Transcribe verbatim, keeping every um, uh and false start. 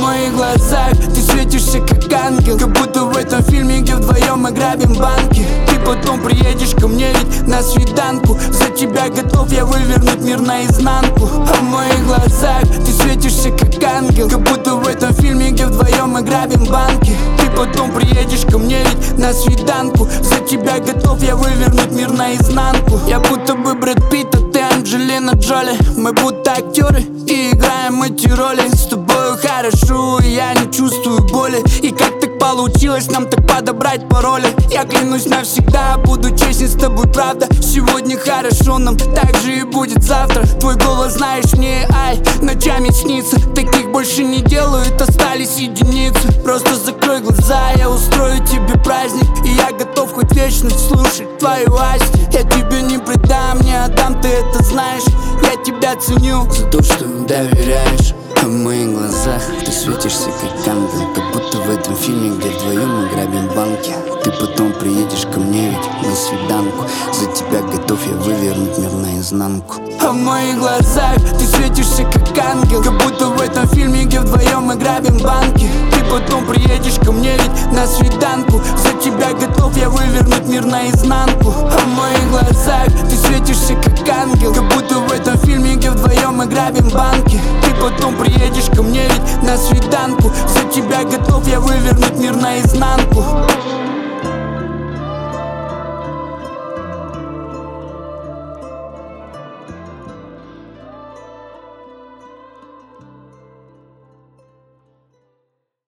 в моих глазах ты светишься как ангел, как будто в этом фильме, где вдвоем мы грабим банки. Ты потом приедешь ко мне ведь на свиданку. За тебя готов я вывернуть мир наизнанку. А в моих глазах ты светишься как ангел, как будто в этом фильме, где вдвоем мы грабим банки. Ты потом приедешь ко мне ведь на свиданку. За тебя готов я вывернуть мир наизнанку. Я будто бы Брэд Питт, а ты Анджелина Джоли. Мы будто актеры и играем эти роли. С тобою хорошо, и я не чувствую боли. И как так получилось нам так подобрать пароли? Я клянусь навсегда, буду честен с тобой, правда. Сегодня хорошо, нам так же и будет завтра. Твой голос, знаешь, мне, ай, ночами снится. Таких больше не делают, остались единицы. Просто закрой глаза, я устрою тебе праздник. И я готов хоть вечность слушать твою Асти. Я тебе не предам, не отдам, ты это знаешь. Я тебя ценю за то, что доверяешь. А в моих глазах ты светишься как ангел, как будто в этом фильме, где вдвоем мы грабим банки. Ты потом приедешь ко мне ведь на свиданку. За тебя готов я вывернуть мир наизнанку. А в моих глазах ты светишься как ангел, как будто в этом фильме, где вдвоем мы грабим банки. Ты потом приедешь ко мне ведь на свиданку. За тебя готов я вывернуть мир наизнанку. А в моих глазах ты светишься как ангел, как будто в этом фильме, где вдвоем мы грабим банки. Ты потом приедешь ко мне ведь на свиданку. За тебя готов я вывернуть мир наизнанку.